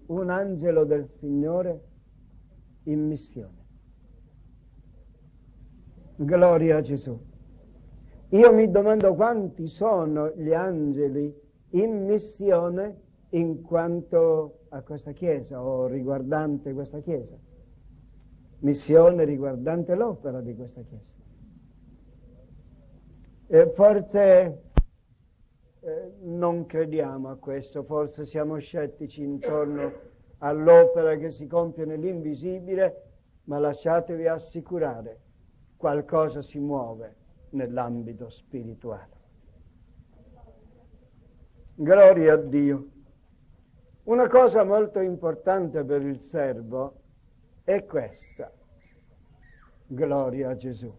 un angelo del Signore in missione. Gloria a Gesù. Io mi domando quanti sono gli angeli in missione in quanto a questa Chiesa o riguardante questa Chiesa. Missione riguardante l'opera di questa Chiesa. Forse non crediamo a questo, forse siamo scettici intorno all'opera che si compie nell'invisibile, ma lasciatevi assicurare, qualcosa si muove nell'ambito spirituale. Gloria a Dio. Una cosa molto importante per il servo è questa. Gloria a Gesù.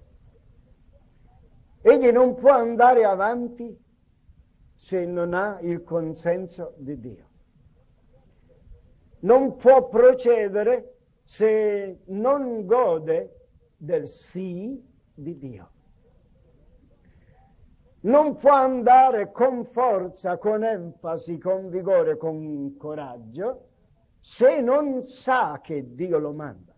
Egli non può andare avanti se non ha il consenso di Dio. Non può procedere se non gode del sì di Dio. Non può andare con forza, con enfasi, con vigore, con coraggio, se non sa che Dio lo manda.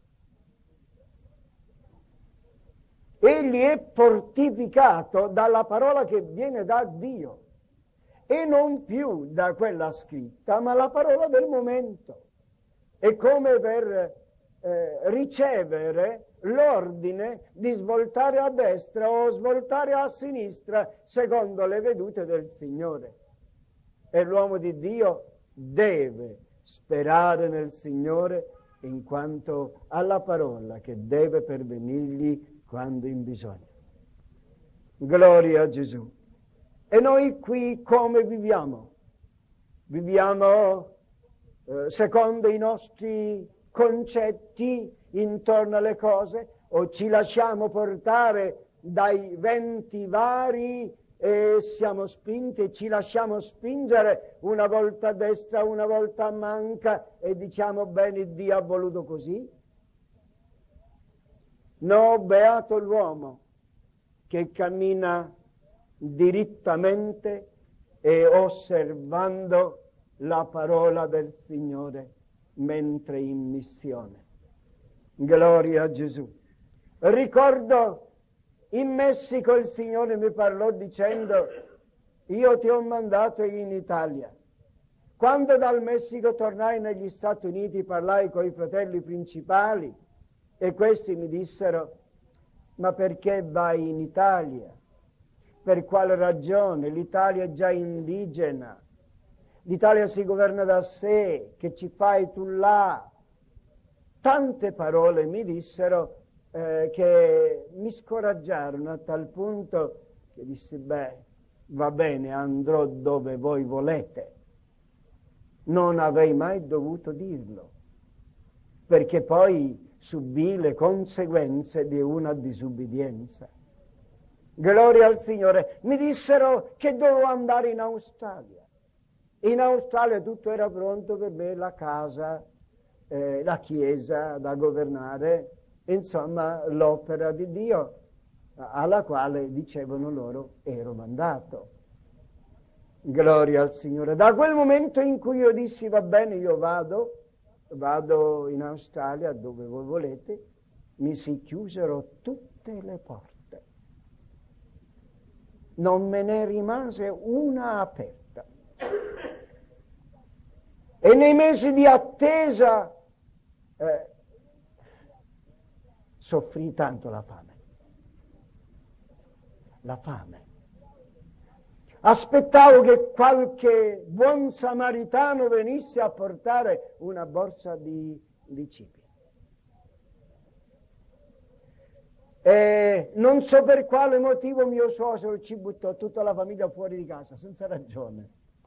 Egli è fortificato dalla parola che viene da Dio e non più da quella scritta, ma la parola del momento. È come per ricevere l'ordine di svoltare a destra o svoltare a sinistra secondo le vedute del Signore. E l'uomo di Dio deve sperare nel Signore in quanto alla parola che deve pervenirgli quando in bisogno. Gloria a Gesù. E noi qui come viviamo? Viviamo secondo i nostri concetti intorno alle cose o ci lasciamo portare dai venti vari e siamo spinti e ci lasciamo spingere una volta a destra, una volta a manca e diciamo bene, Dio ha voluto così? No, beato l'uomo che cammina dirittamente e osservando la parola del Signore mentre in missione. Gloria a Gesù. Ricordo in Messico il Signore mi parlò dicendo: io ti ho mandato in Italia. Quando dal Messico tornai negli Stati Uniti parlai con i fratelli principali e questi mi dissero: ma perché vai in Italia? Per quale ragione? L'Italia è già indigena. L'Italia si governa da sé, che ci fai tu là? Tante parole mi dissero che mi scoraggiarono a tal punto che dissi, beh, va bene, andrò dove voi volete. Non avrei mai dovuto dirlo, perché poi subì le conseguenze di una disubbidienza. Gloria al Signore. Mi dissero che dovevo andare in Australia. In Australia tutto era pronto per me, la casa, la chiesa da governare, insomma l'opera di Dio alla quale dicevano loro ero mandato. Gloria al Signore. Da quel momento in cui io dissi va bene, io vado in Australia dove voi volete, mi si chiusero tutte le porte. Non me ne rimase una aperta. E nei mesi di attesa soffrì tanto la fame. La fame. Aspettavo che qualche buon samaritano venisse a portare una borsa di cibi. E non so per quale motivo mio suocero ci buttò tutta la famiglia fuori di casa, senza ragione.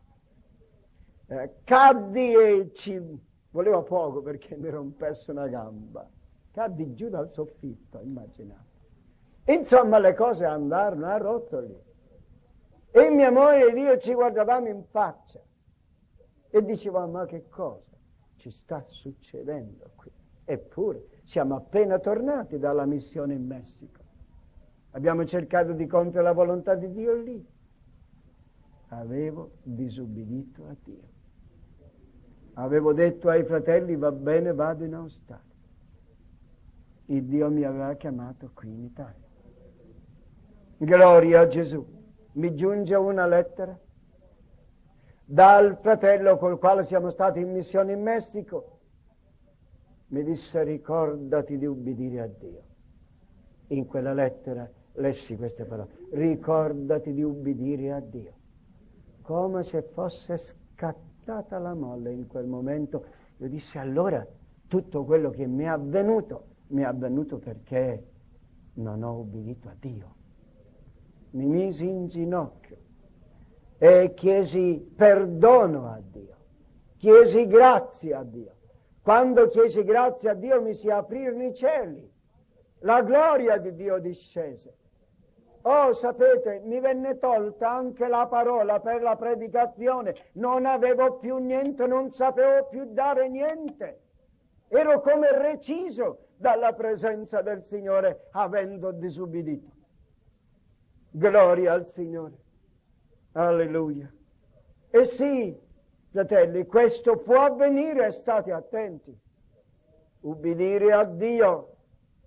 Caddi e ci voleva poco perché mi rompesse una gamba. Caddi giù dal soffitto, immaginate. Insomma, le cose andarono a rotoli. E mia moglie ed io ci guardavamo in faccia e dicevamo, ma che cosa ci sta succedendo qui? Eppure siamo appena tornati dalla missione in Messico. Abbiamo cercato di compiere la volontà di Dio lì. Avevo disubbidito a Dio. Avevo detto ai fratelli, va bene, vado in Australia. Il Dio mi aveva chiamato qui in Italia. Gloria a Gesù. Mi giunge una lettera dal fratello col quale siamo stati in missione in Messico. Mi disse, ricordati di ubbidire a Dio. In quella lettera lessi queste parole. Ricordati di ubbidire a Dio. Come se fosse scattata la molle in quel momento. Io dissi, allora tutto quello che mi è avvenuto perché non ho ubbidito a Dio. Mi misi in ginocchio e chiesi perdono a Dio, chiesi grazie a Dio. Quando chiesi grazie a Dio mi si aprirono i cieli, la gloria di Dio discese. Oh, sapete, mi venne tolta anche la parola per la predicazione, non avevo più niente, non sapevo più dare niente. Ero come reciso dalla presenza del Signore, avendo disubbidito. Gloria al Signore. Alleluia. E sì, fratelli, questo può avvenire, state attenti. Ubbidire a Dio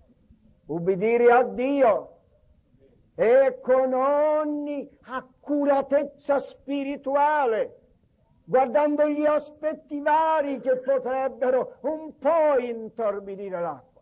e con ogni accuratezza spirituale, guardando gli aspetti vari che potrebbero un po' intorbidire l'acqua.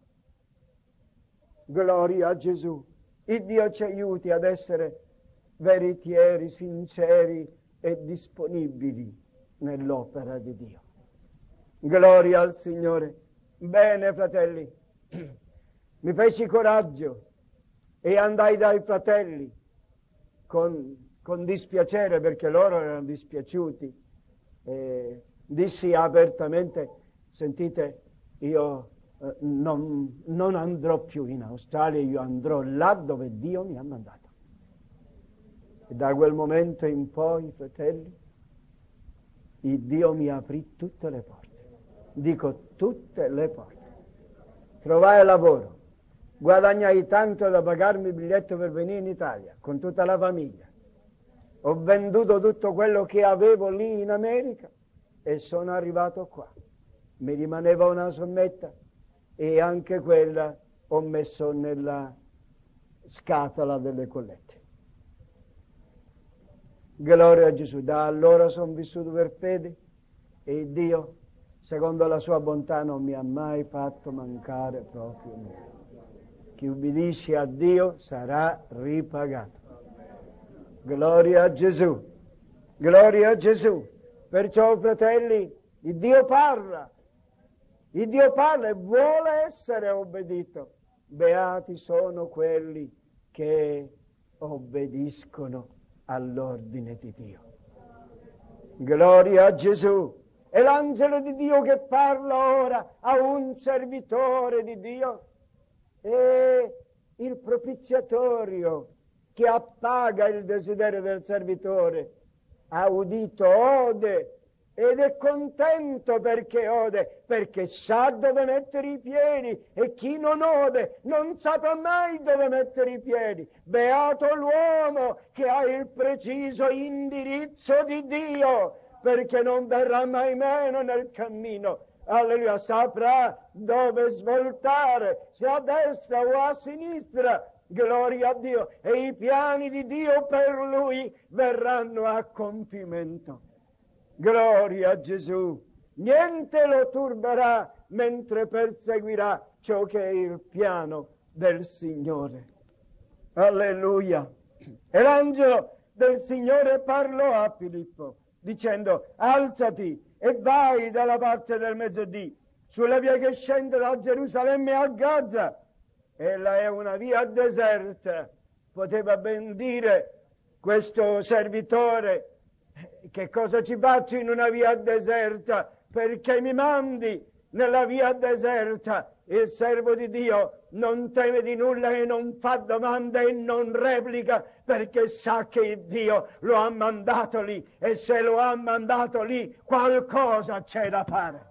Gloria a Gesù. Il Dio ci aiuti ad essere veritieri, sinceri e disponibili nell'opera di Dio. Gloria al Signore. Bene, fratelli, mi feci coraggio e andai dai fratelli con dispiacere, perché loro erano dispiaciuti. Dissi apertamente, sentite, io non andrò più in Australia, io andrò là dove Dio mi ha mandato. E da quel momento in poi, fratelli, il Dio mi aprì tutte le porte. Dico tutte le porte. Trovai lavoro, guadagnai tanto da pagarmi il biglietto per venire in Italia con tutta la famiglia. Ho venduto tutto quello che avevo lì in America e sono arrivato qua. Mi rimaneva una sommetta e anche quella ho messo nella scatola delle collette. Gloria a Gesù. Da allora sono vissuto per fede e Dio, secondo la sua bontà, non mi ha mai fatto mancare proprio nulla. Chi ubbidisce a Dio sarà ripagato. Gloria a Gesù. Gloria a Gesù. Perciò, fratelli, il Dio parla e vuole essere obbedito. Beati sono quelli che obbediscono all'ordine di Dio. Gloria a Gesù. È l'angelo di Dio che parla ora a un servitore di Dio. E il propiziatorio che appaga il desiderio del servitore ha udito, ode, ed è contento perché ode, perché sa dove mettere i piedi, e chi non ode non saprà mai dove mettere i piedi. Beato l'uomo che ha il preciso indirizzo di Dio, perché non verrà mai meno nel cammino. Alleluia, saprà dove svoltare, se a destra o a sinistra. Gloria a Dio. E i piani di Dio per lui verranno a compimento. Gloria a Gesù. Niente lo turberà mentre perseguirà ciò che è il piano del Signore. Alleluia. E l'angelo del Signore parlò a Filippo dicendo: alzati e vai dalla parte del mezzodì sulla via che scende da Gerusalemme a Gaza. Ella è una via deserta. Poteva ben dire questo servitore: che cosa ci faccio in una via deserta? Perché mi mandi nella via deserta? Il servo di Dio non teme di nulla e non fa domande e non replica, perché sa che Dio lo ha mandato lì, e se lo ha mandato lì qualcosa c'è da fare.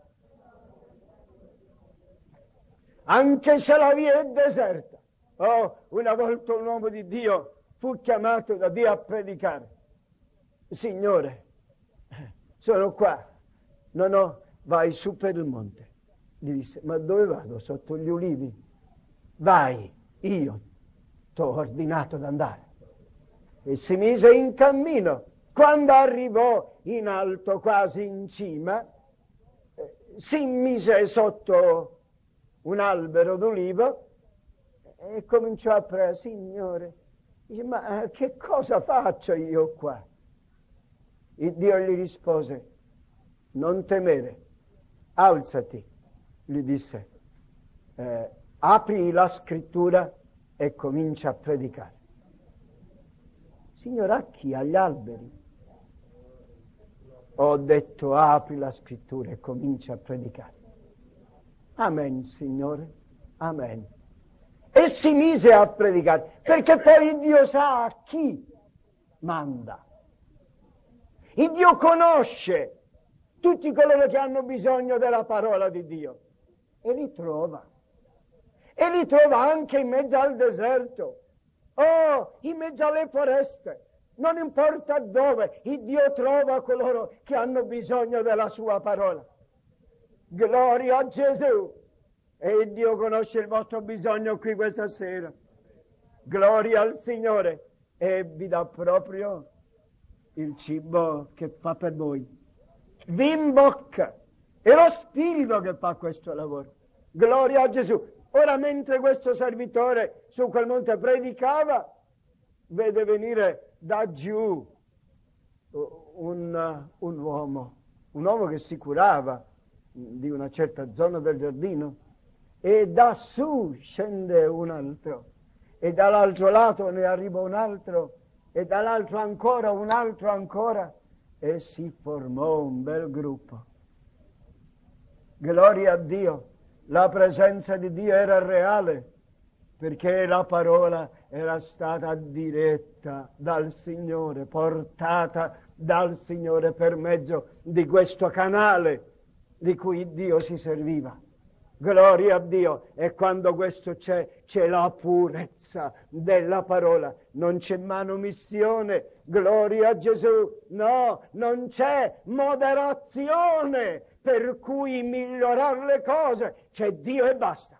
Anche se la via è deserta. Oh, una volta un uomo di Dio fu chiamato da Dio a predicare. Signore, sono qua, non ho vai su per il monte. Gli disse, ma dove vado? Sotto gli ulivi? Vai, io t'ho ordinato d'andare. E si mise in cammino. Quando arrivò in alto, quasi in cima, si mise sotto un albero d'ulivo e cominciò a pregare, Signore, dice, ma che cosa faccio io qua? E Dio gli rispose, non temere, alzati, gli disse, apri la scrittura e comincia a predicare. Signore, a chi? Agli alberi? Ho detto, apri la scrittura e comincia a predicare. Amen, Signore, amen. E si mise a predicare, perché poi Dio sa a chi manda. Il Dio conosce tutti coloro che hanno bisogno della parola di Dio e li trova. E li trova anche in mezzo al deserto, in mezzo alle foreste. Non importa dove, il Dio trova coloro che hanno bisogno della sua parola. Gloria a Gesù! E il Dio conosce il vostro bisogno qui questa sera. Gloria al Signore! E vi dà proprio il cibo che fa per voi. Vi imbocca! È lo Spirito che fa questo lavoro. Gloria a Gesù! Ora, mentre questo servitore su quel monte predicava, vede venire da giù un uomo che si curava di una certa zona del giardino, e da su scende un altro, e dall'altro lato ne arriva un altro, e dall'altro ancora un altro ancora, e si formò un bel gruppo. Gloria a Dio! La presenza di Dio era reale, perché la parola era stata diretta dal Signore, portata dal Signore per mezzo di questo canale di cui Dio si serviva. Gloria a Dio! E quando questo c'è la purezza della parola. Non c'è manomissione, gloria a Gesù. No, non c'è moderazione per cui migliorare le cose. C'è Dio e basta.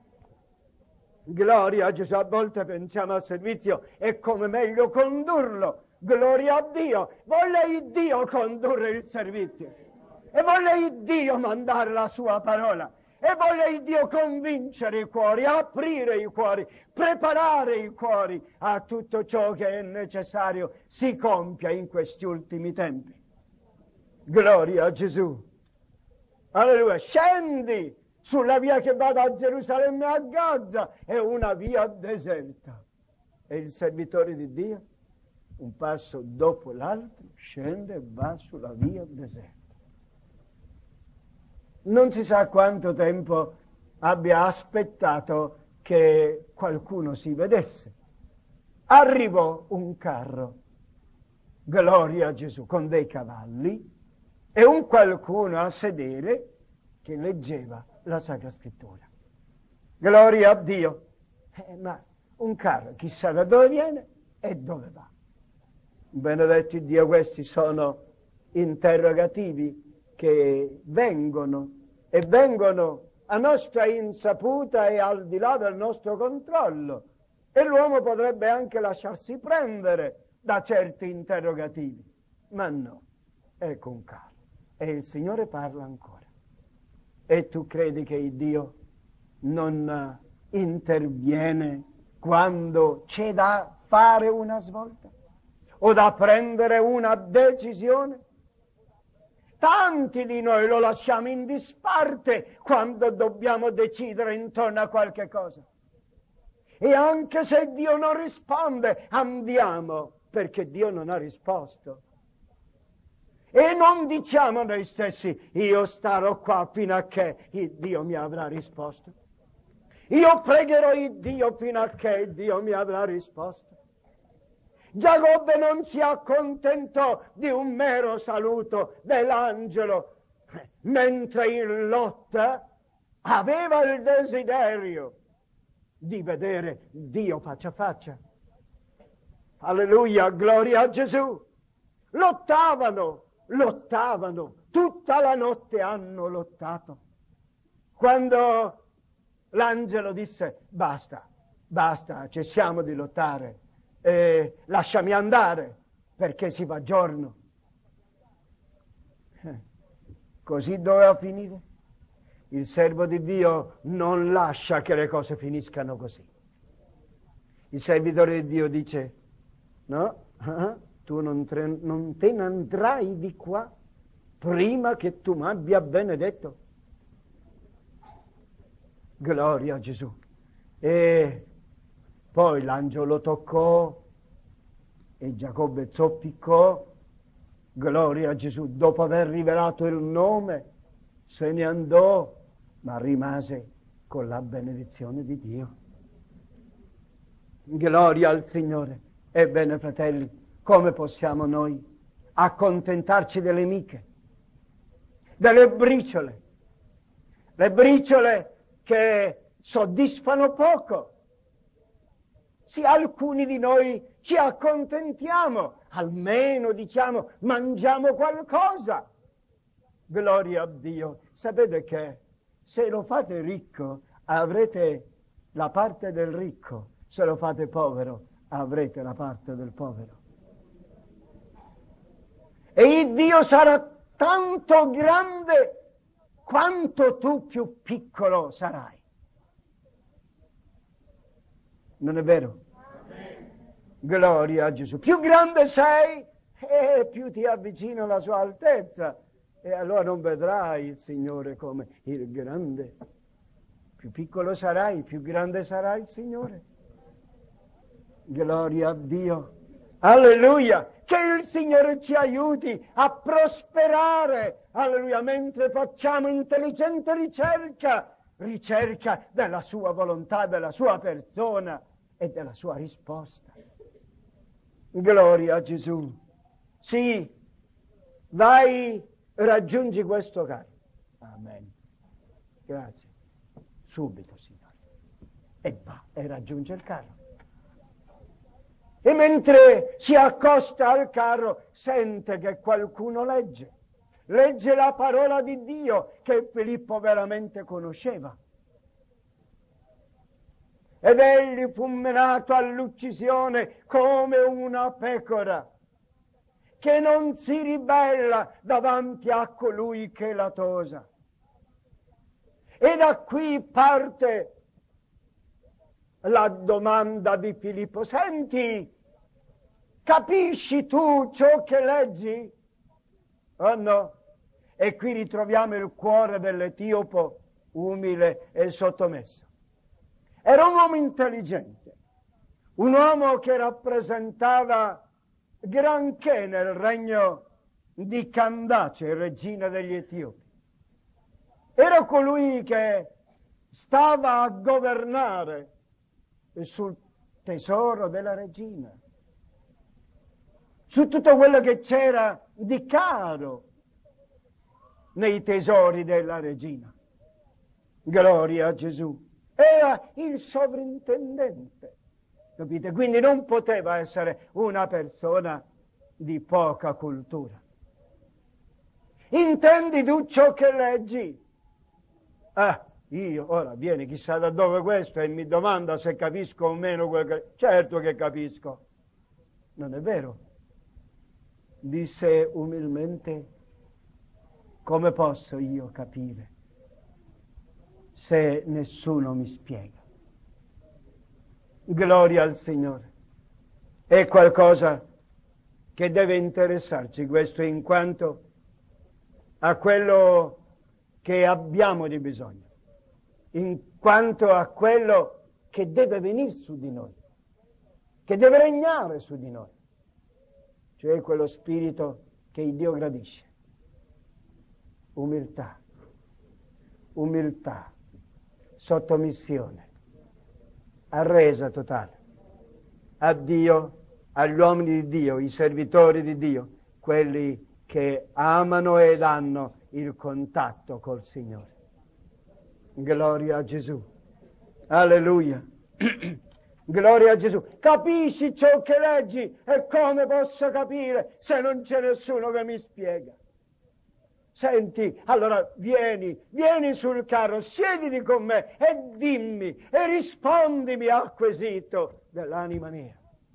Gloria a Gesù. A volte pensiamo al servizio e come meglio condurlo. Gloria a Dio. Voglia il Dio condurre il servizio. E voglia il Dio mandare la sua parola. E voglia il Dio convincere i cuori, aprire i cuori, preparare i cuori a tutto ciò che è necessario si compia in questi ultimi tempi. Gloria a Gesù. Alleluia. Scendi sulla via che va da Gerusalemme a Gaza, è una via deserta. E il servitore di Dio, un passo dopo l'altro, scende e va sulla via deserta. Non si sa quanto tempo abbia aspettato che qualcuno si vedesse. Arrivò un carro, gloria a Gesù, con dei cavalli e un qualcuno a sedere che leggeva la Sacra Scrittura. Gloria a Dio! Ma un carro, chissà da dove viene e dove va. Benedetto Dio, questi sono interrogativi che vengono a nostra insaputa e al di là del nostro controllo. E l'uomo potrebbe anche lasciarsi prendere da certi interrogativi. Ma no, ecco un carro. E il Signore parla ancora. E tu credi che il Dio non interviene quando c'è da fare una svolta o da prendere una decisione? Tanti di noi lo lasciamo in disparte quando dobbiamo decidere intorno a qualche cosa. E anche se Dio non risponde, andiamo perché Dio non ha risposto. E non diciamo noi stessi, io starò qua fino a che il Dio mi avrà risposto. Io pregherò il Dio fino a che il Dio mi avrà risposto. Giacobbe non si accontentò di un mero saluto dell'angelo, mentre in lotta aveva il desiderio di vedere Dio faccia a faccia. Alleluia, gloria a Gesù. Lottavano lottavano, tutta la notte hanno lottato. Quando l'angelo disse basta, cessiamo di lottare, lasciami andare perché si va giorno. Così doveva finire. Il servo di Dio non lascia che le cose finiscano così. Il servitore di Dio dice, no, tu non te ne andrai di qua prima che tu mi abbia benedetto. Gloria a Gesù. E poi l'angelo lo toccò e Giacobbe zoppicò. Gloria a Gesù. Dopo aver rivelato il nome, se ne andò, ma rimase con la benedizione di Dio. Gloria al Signore. Ebbene, fratelli, come possiamo noi accontentarci delle miche, delle briciole, le briciole che soddisfano poco? Sì, alcuni di noi ci accontentiamo, almeno diciamo mangiamo qualcosa. Gloria a Dio. Sapete che se lo fate ricco avrete la parte del ricco, se lo fate povero avrete la parte del povero. E il Dio sarà tanto grande quanto tu più piccolo sarai. Non è vero? Gloria a Gesù. Più grande sei, più ti avvicina alla sua altezza. E allora non vedrai il Signore come il grande. Più piccolo sarai, più grande sarà il Signore. Gloria a Dio. Alleluia. Che il Signore ci aiuti a prosperare. Alleluia. Mentre facciamo intelligente ricerca della sua volontà, della sua persona e della sua risposta. Gloria a Gesù. Sì, vai, raggiungi questo carro. Amen. Grazie. Subito, Signore. E va e raggiunge il carro. E mentre si accosta al carro, sente che qualcuno legge la parola di Dio che Filippo veramente conosceva. Ed egli fu menato all'uccisione come una pecora che non si ribella davanti a colui che la tosa. E da qui parte la domanda di Filippo: senti, capisci tu ciò che leggi? Oh no? E qui ritroviamo il cuore dell'Etiopo umile e sottomesso. Era un uomo intelligente, un uomo che rappresentava granché nel regno di Candace, regina degli Etiopi. Era colui che stava a governare sul tesoro della regina, su tutto quello che c'era di caro nei tesori della regina. Gloria a Gesù. Era il sovrintendente, capite? Quindi non poteva essere una persona di poca cultura. Intendi tu ciò che leggi? Io, ora viene chissà da dove questo e mi domanda se capisco o meno quel che... Certo che capisco. Non è vero? Disse umilmente: come posso io capire se nessuno mi spiega? Gloria al Signore. È qualcosa che deve interessarci questo, in quanto a quello che abbiamo di bisogno, in quanto a quello che deve venire su di noi, che deve regnare su di noi, cioè quello spirito che Dio gradisce. Umiltà, sottomissione, arresa totale a Dio, agli uomini di Dio, i servitori di Dio, quelli che amano ed hanno il contatto col Signore. Gloria a Gesù. Alleluia. Gloria a Gesù. Capisci ciò che leggi? E come posso capire se non c'è nessuno che mi spiega? Senti, allora vieni sul carro, siediti con me e dimmi e rispondimi al quesito dell'anima mia.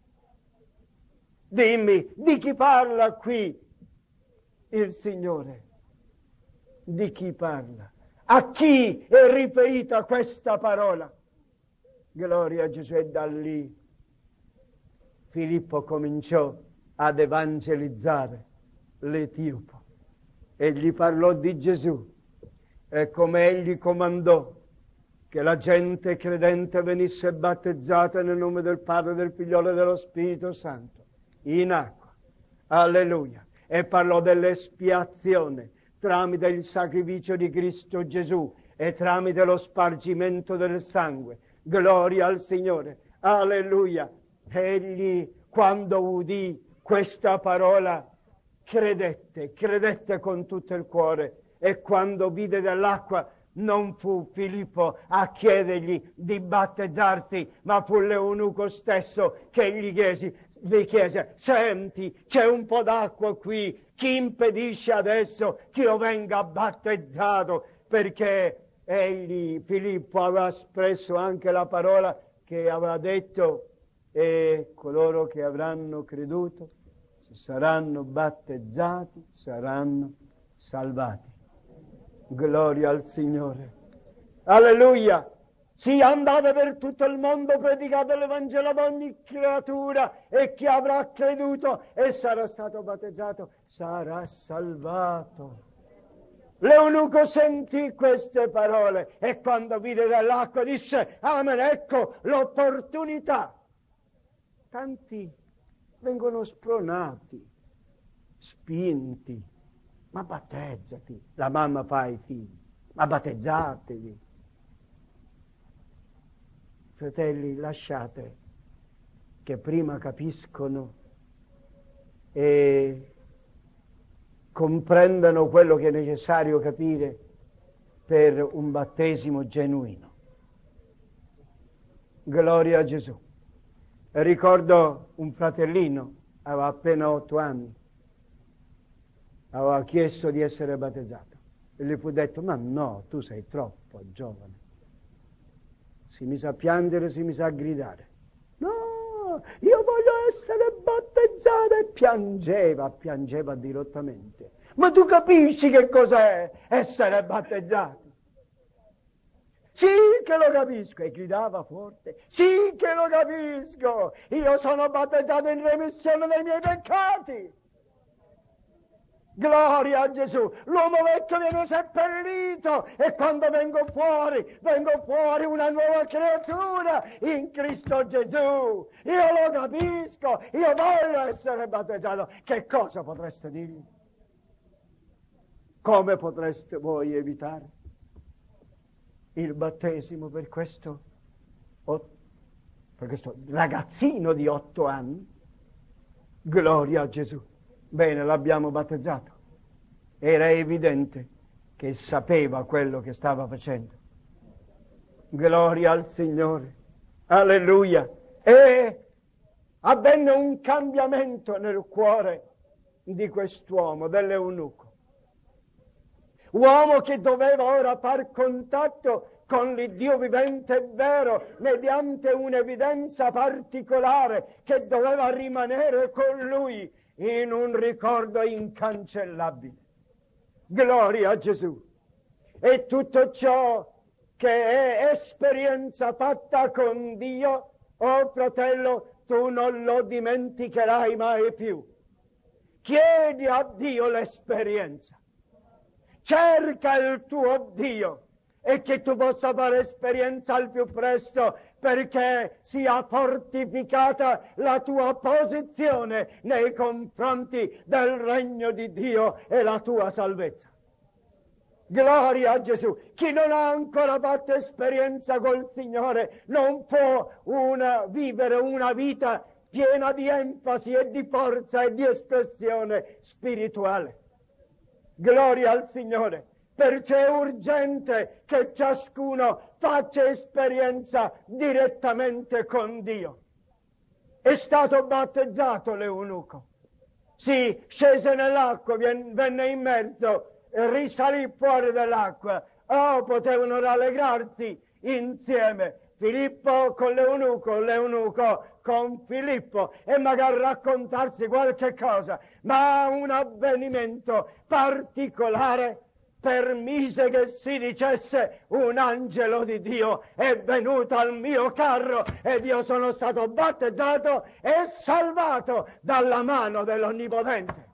Dimmi, di chi parla qui il Signore? Di chi parla? A chi è riferita questa parola? Gloria a Gesù. E da lì Filippo cominciò ad evangelizzare l'Etiopo e gli parlò di Gesù e come egli comandò che la gente credente venisse battezzata nel nome del Padre, del Figliolo e dello Spirito Santo in acqua. Alleluia. E parlò dell'espiazione tramite il sacrificio di Cristo Gesù e tramite lo spargimento del sangue. Gloria al Signore. Alleluia. Egli, quando udì questa parola, credette con tutto il cuore, e quando vide dell'acqua non fu Filippo a chiedergli di battezzarsi, ma fu l'eunuco stesso che gli chiese: senti, c'è un po' d'acqua qui, chi impedisce adesso che io venga battezzato? Perché Filippo aveva espresso anche la parola che aveva detto: e coloro che avranno creduto, se saranno battezzati, saranno salvati. Gloria al Signore. Alleluia. Sì, andate per tutto il mondo, predicate l'Evangelo ad ogni creatura, e chi avrà creduto e sarà stato battezzato sarà salvato. L'eunuco sentì queste parole e quando vide dell'acqua disse: amen, ecco l'opportunità. Tanti vengono spronati, spinti: ma battezzati. La mamma fa ai figli: ma battezzatevi. Fratelli, lasciate che prima capiscono e comprendano quello che è necessario capire per un battesimo genuino. Gloria a Gesù. Ricordo un fratellino, aveva appena 8 anni, aveva chiesto di essere battezzato e gli fu detto: ma no, tu sei troppo giovane. Si mise a piangere, si mise a gridare: no, io voglio essere battezzato. E piangeva dirottamente. Ma tu capisci che cos'è essere battezzato? Sì che lo capisco. E gridava forte: sì che lo capisco, io sono battezzato in remissione dei miei peccati. Gloria a Gesù. L'uomo vecchio viene seppellito e quando vengo fuori una nuova creatura in Cristo Gesù. Io lo capisco, io voglio essere battezzato. Che cosa potreste dirgli? Come potreste voi evitare il battesimo per questo ragazzino di 8 anni? Gloria a Gesù. Bene, l'abbiamo battezzato. Era evidente che sapeva quello che stava facendo. Gloria al Signore. Alleluia. E avvenne un cambiamento nel cuore di quest'uomo, dell'eunuco. Uomo che doveva ora far contatto con l'Iddio vivente e vero mediante un'evidenza particolare che doveva rimanere con lui in un ricordo incancellabile. Gloria a Gesù. E tutto ciò che è esperienza fatta con Dio, oh fratello, tu non lo dimenticherai mai più. Chiedi a Dio l'esperienza. Cerca il tuo Dio e che tu possa fare esperienza al più presto, perché sia fortificata la tua posizione nei confronti del regno di Dio e la tua salvezza. Gloria a Gesù. Chi non ha ancora fatto esperienza col Signore non può vivere una vita piena di enfasi e di forza e di espressione spirituale. Gloria al Signore. Perciò è urgente che ciascuno faccia esperienza direttamente con Dio. È stato battezzato l'eunuco. Sì, scese nell'acqua, venne immerso risalì fuori dall'acqua, potevano rallegrarsi insieme. Filippo con l'eunuco con Filippo, e magari raccontarsi qualche cosa, ma un avvenimento particolare permise che si dicesse: un angelo di Dio è venuto al mio carro ed io sono stato battezzato e salvato dalla mano dell'Onnipotente.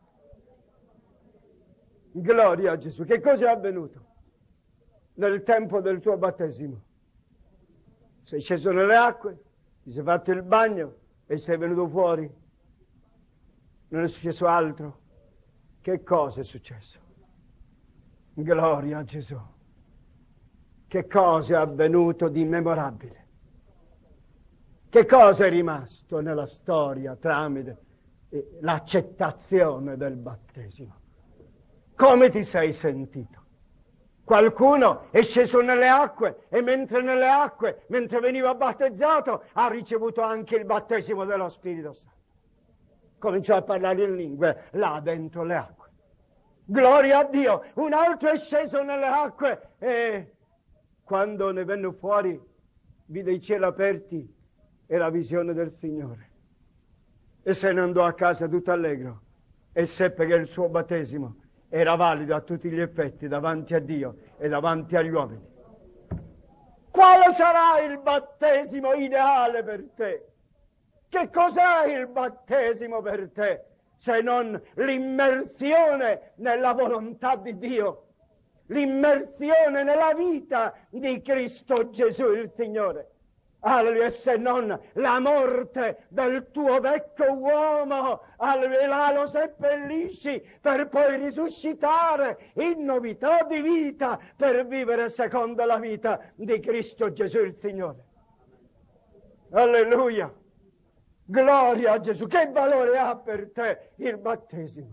Gloria a Gesù. Che cosa è avvenuto nel tempo del tuo battesimo? Sei sceso nelle acque, ti sei fatto il bagno e sei venuto fuori. Non è successo altro. Che cosa è successo? Gloria a Gesù. Che cosa è avvenuto di memorabile? Che cosa è rimasto nella storia tramite l'accettazione del battesimo? Come ti sei sentito? Qualcuno è sceso nelle acque e mentre veniva battezzato, ha ricevuto anche il battesimo dello Spirito Santo. Cominciò a parlare in lingue là dentro le acque. Gloria a Dio! Un altro è sceso nelle acque e quando ne venne fuori vide i cieli aperti e la visione del Signore. E se ne andò a casa tutto allegro e seppe che il suo battesimo era valido a tutti gli effetti davanti a Dio e davanti agli uomini. Quale sarà il battesimo ideale per te? Che cos'è il battesimo per te se non l'immersione nella volontà di Dio, l'immersione nella vita di Cristo Gesù il Signore? Alleluia, se non la morte del tuo vecchio uomo, alleluia, là lo seppellisci per poi risuscitare in novità di vita per vivere secondo la vita di Cristo Gesù il Signore. Alleluia, gloria a Gesù. Che valore ha per te il battesimo?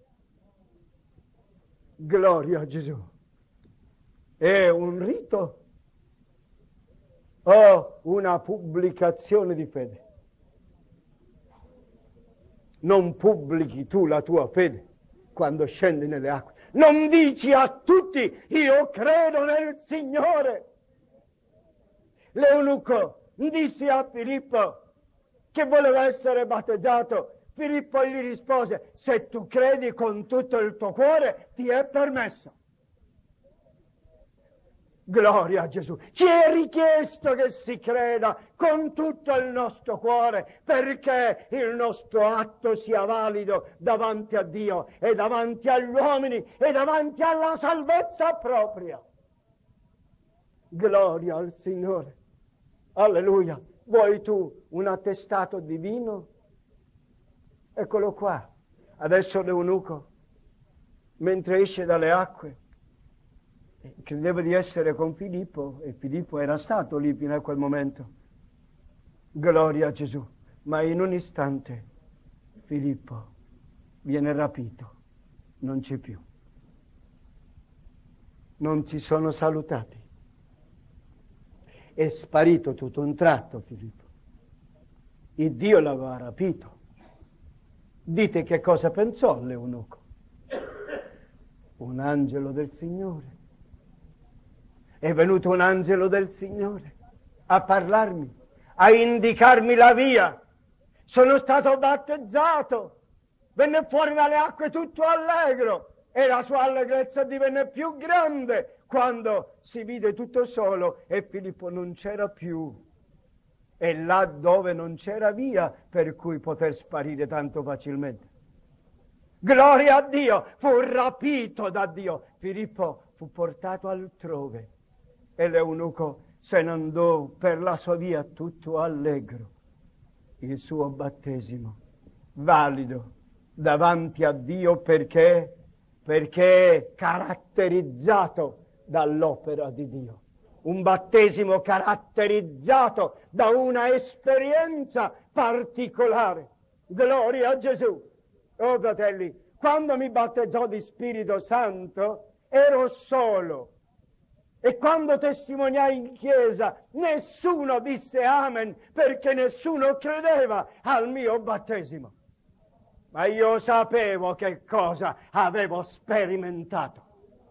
Gloria a Gesù. È un rito o una pubblicazione di fede? Non pubblichi tu la tua fede quando scendi nelle acque. Non dici a tutti: io credo nel Signore. L'eunuco disse a Filippo che voleva essere battezzato. Filippo gli rispose: se tu credi con tutto il tuo cuore, ti è permesso. Gloria a Gesù. Ci è richiesto che si creda con tutto il nostro cuore perché il nostro atto sia valido davanti a Dio e davanti agli uomini e davanti alla salvezza propria. Gloria al Signore. Alleluia. Vuoi tu un attestato divino? Eccolo qua. Adesso l'eunuco, mentre esce dalle acque, credeva di essere con Filippo e Filippo era stato lì fino a quel momento. Gloria a Gesù. Ma in un istante Filippo viene rapito, non c'è più. Non si sono salutati. È sparito tutto un tratto Filippo. Il Dio l'aveva rapito. Dite che cosa pensò l'eunuco? Un angelo del Signore. È venuto un angelo del Signore a parlarmi, a indicarmi la via. Sono stato battezzato, venne fuori dalle acque tutto allegro e la sua allegrezza divenne più grande quando si vide tutto solo e Filippo non c'era più. E là dove non c'era via per cui poter sparire tanto facilmente. Gloria a Dio, fu rapito da Dio. Filippo fu portato altrove. E l'eunuco se ne andò per la sua via tutto allegro. Il suo battesimo valido davanti a Dio perché è caratterizzato dall'opera di Dio. Un battesimo caratterizzato da una esperienza particolare. Gloria a Gesù. Oh fratelli, quando mi battezzò di Spirito Santo ero solo. E quando testimoniai in chiesa, nessuno disse amen, perché nessuno credeva al mio battesimo. Ma io sapevo che cosa avevo sperimentato.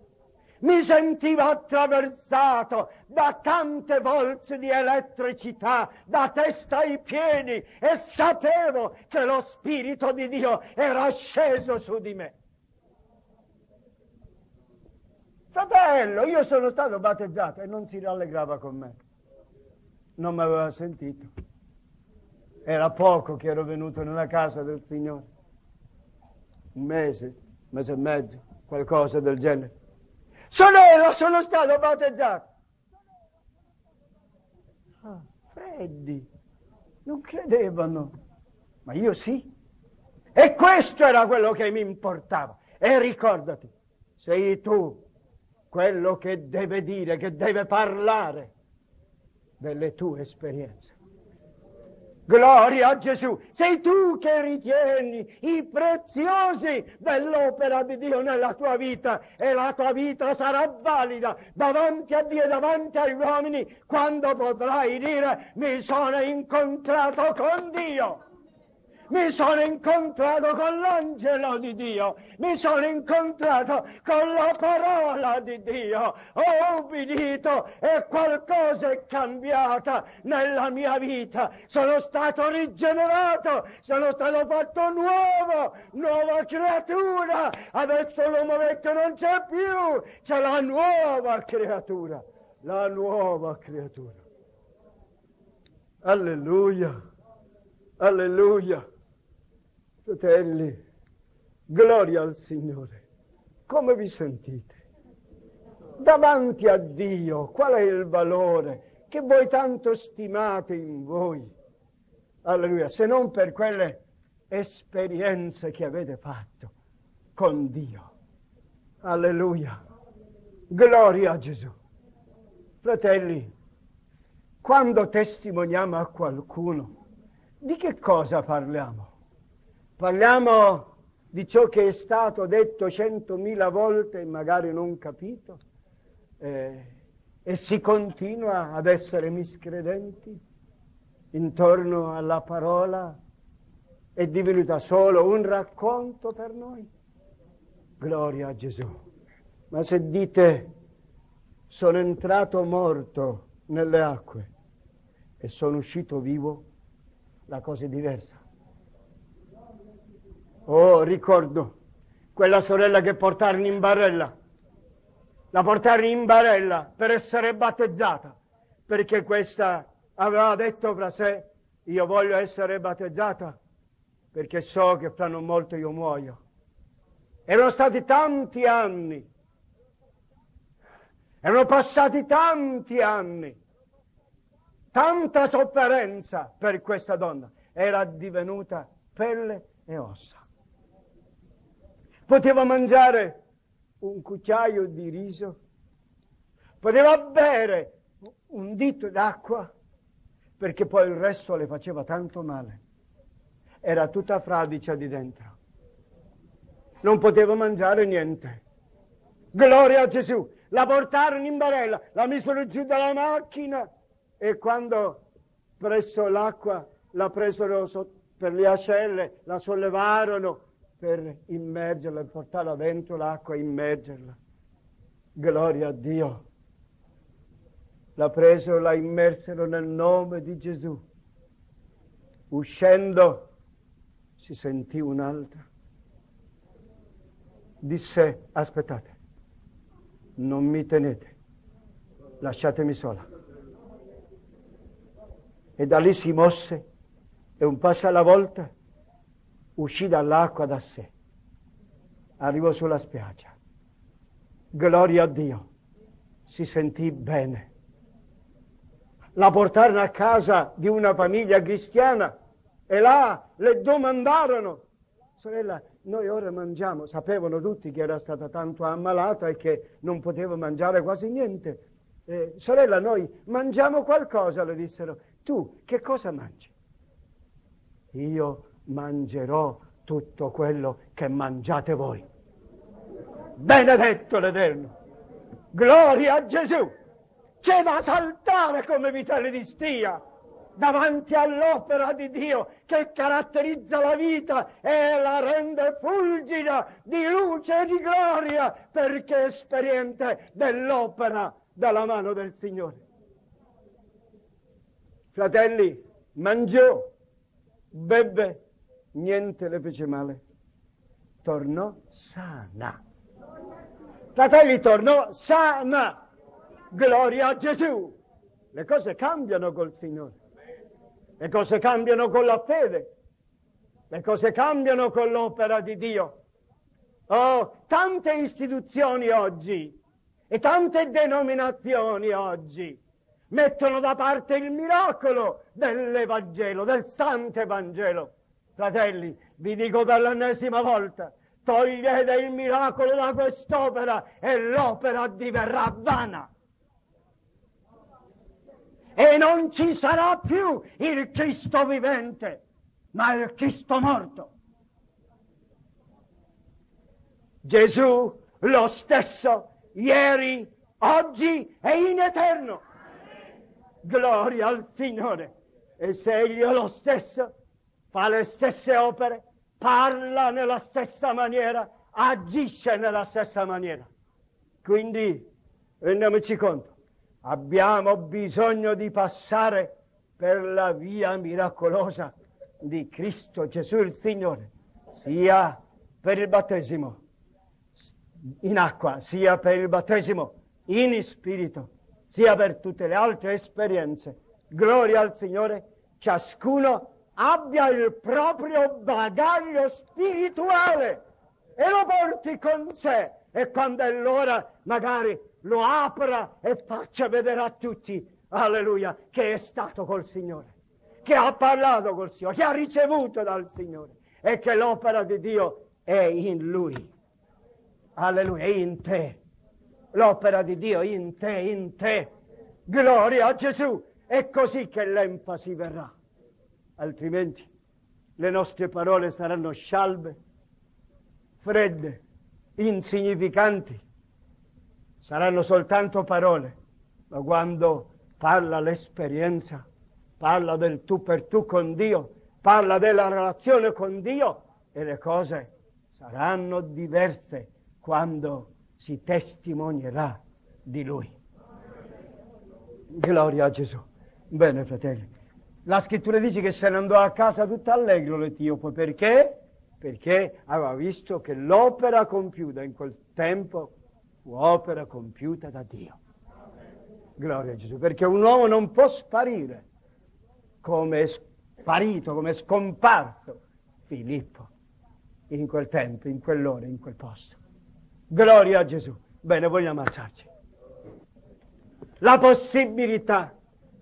mi sentivo attraversato da tante volse di elettricità, da testa ai piedi, e sapevo che lo Spirito di Dio era sceso su di me. Fratello, io sono stato battezzato e non si rallegrava con me. Non mi aveva sentito. Era poco che ero venuto nella casa del Signore. Un mese e mezzo, qualcosa del genere. Sorella, sono stato battezzato. Freddi, non credevano, ma io sì. E questo era quello che mi importava. E ricordati, sei tu quello che deve dire, che deve parlare delle tue esperienze. Gloria a Gesù, sei tu che ritieni i preziosi dell'opera di Dio nella tua vita, e la tua vita sarà valida davanti a Dio e davanti agli uomini quando potrai dire: mi sono incontrato con Dio. Mi sono incontrato con l'angelo di Dio, mi sono incontrato con la parola di Dio, ho ubbidito e qualcosa è cambiata nella mia vita, sono stato rigenerato, sono stato fatto nuovo, nuova creatura, adesso l'uomo vecchio non c'è più, c'è la nuova creatura, la nuova creatura. Alleluia, alleluia. Fratelli, gloria al Signore. Come vi sentite? Davanti a Dio, qual è il valore che voi tanto stimate in voi? Alleluia, se non per quelle esperienze che avete fatto con Dio. Alleluia, gloria a Gesù. Fratelli, quando testimoniamo a qualcuno, di che cosa parliamo? Parliamo di ciò che è stato detto 100.000 volte e magari non capito, e si continua ad essere miscredenti intorno alla parola, è divenuta solo un racconto per noi. Gloria a Gesù. Ma se dite: sono entrato morto nelle acque e sono uscito vivo, la cosa è diversa. Oh, ricordo quella sorella che portarono in barella. La portarono in barella per essere battezzata, perché questa aveva detto fra sé: io voglio essere battezzata perché so che fra non molto io muoio. Erano stati tanti anni, erano passati tanti anni, tanta sofferenza per questa donna, era divenuta pelle e ossa. Poteva mangiare un cucchiaio di riso, poteva bere un dito d'acqua, perché poi il resto le faceva tanto male. Era tutta fradicia di dentro. Non poteva mangiare niente. Gloria a Gesù! La portarono in barella, la misero giù dalla macchina, e quando presso l'acqua la presero per le ascelle, la sollevarono per immergerla e portarla dentro l'acqua e immergerla. Gloria a Dio! La presero, la immersero nel nome di Gesù. Uscendo si sentì un'altra. Disse: aspettate, non mi tenete, lasciatemi sola. E da lì si mosse e un passo alla volta uscì dall'acqua da sé. Arrivò sulla spiaggia. Gloria a Dio! Si sentì bene. La portarono a casa di una famiglia cristiana e là le domandarono: sorella, noi ora mangiamo. Sapevano tutti che era stata tanto ammalata e che non poteva mangiare quasi niente. Sorella, noi mangiamo qualcosa, le dissero. Tu che cosa mangi? Io mangerò tutto quello che mangiate voi. Benedetto l'Eterno! Gloria a Gesù! C'è da saltare come vitelli di stia! davanti all'opera di Dio che caratterizza la vita e la rende fulgida di luce e di gloria, perché è esperiente dell'opera dalla mano del Signore. Fratelli, mangiò, bebbe, niente le fece male. Tornò sana. Fratelli, tornò sana. Gloria a Gesù. Le cose cambiano col Signore. Le cose cambiano con la fede. Le cose cambiano con l'opera di Dio. Oh, tante istituzioni oggi e tante denominazioni oggi mettono da parte il miracolo dell'Evangelo, del Santo Evangelo. Fratelli, vi dico per l'ennesima volta, togliete il miracolo da quest'opera e l'opera diverrà vana. E non ci sarà più il Cristo vivente, ma il Cristo morto. Gesù lo stesso, ieri, oggi e in eterno. Gloria al Signore. E se Egli è lo stesso, fa le stesse opere, parla nella stessa maniera, agisce nella stessa maniera. Quindi, rendiamoci conto, abbiamo bisogno di passare per la via miracolosa di Cristo Gesù il Signore, sia per il battesimo in acqua, sia per il battesimo in spirito, sia per tutte le altre esperienze. Gloria al Signore, ciascuno abbia il proprio bagaglio spirituale e lo porti con sé, e quando è l'ora magari lo apra e faccia vedere a tutti, alleluia, che è stato col Signore, che ha parlato col Signore, che ha ricevuto dal Signore, e che l'opera di Dio è in Lui. Alleluia, è in te. L'opera di Dio in te, in te. Gloria a Gesù. È così che l'enfasi verrà. Altrimenti le nostre parole saranno scialbe, fredde, insignificanti. Saranno soltanto parole, ma quando parla l'esperienza, parla del tu per tu con Dio, parla della relazione con Dio, e le cose saranno diverse quando si testimonierà di Lui. Gloria a Gesù. Bene, fratelli, la scrittura dice che se ne andò a casa tutto allegro l'Etiope. Perché? Perché aveva visto che l'opera compiuta in quel tempo fu opera compiuta da Dio. Gloria a Gesù. Perché un uomo non può sparire come è sparito, come è scomparso Filippo in quel tempo, in quell'ora, in quel posto. Gloria a Gesù. Bene, vogliamo alzarci. La possibilità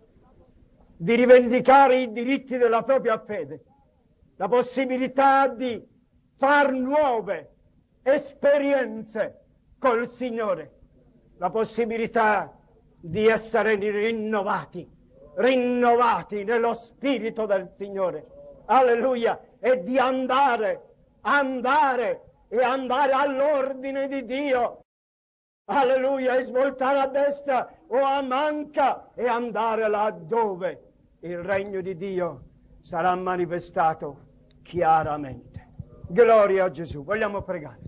di rivendicare i diritti della propria fede, la possibilità di far nuove esperienze col Signore, la possibilità di essere rinnovati nello Spirito del Signore, alleluia, e di andare all'ordine di Dio, alleluia, e svoltare a destra o a manca e andare laddove il regno di Dio sarà manifestato chiaramente. Gloria a Gesù. Vogliamo pregare.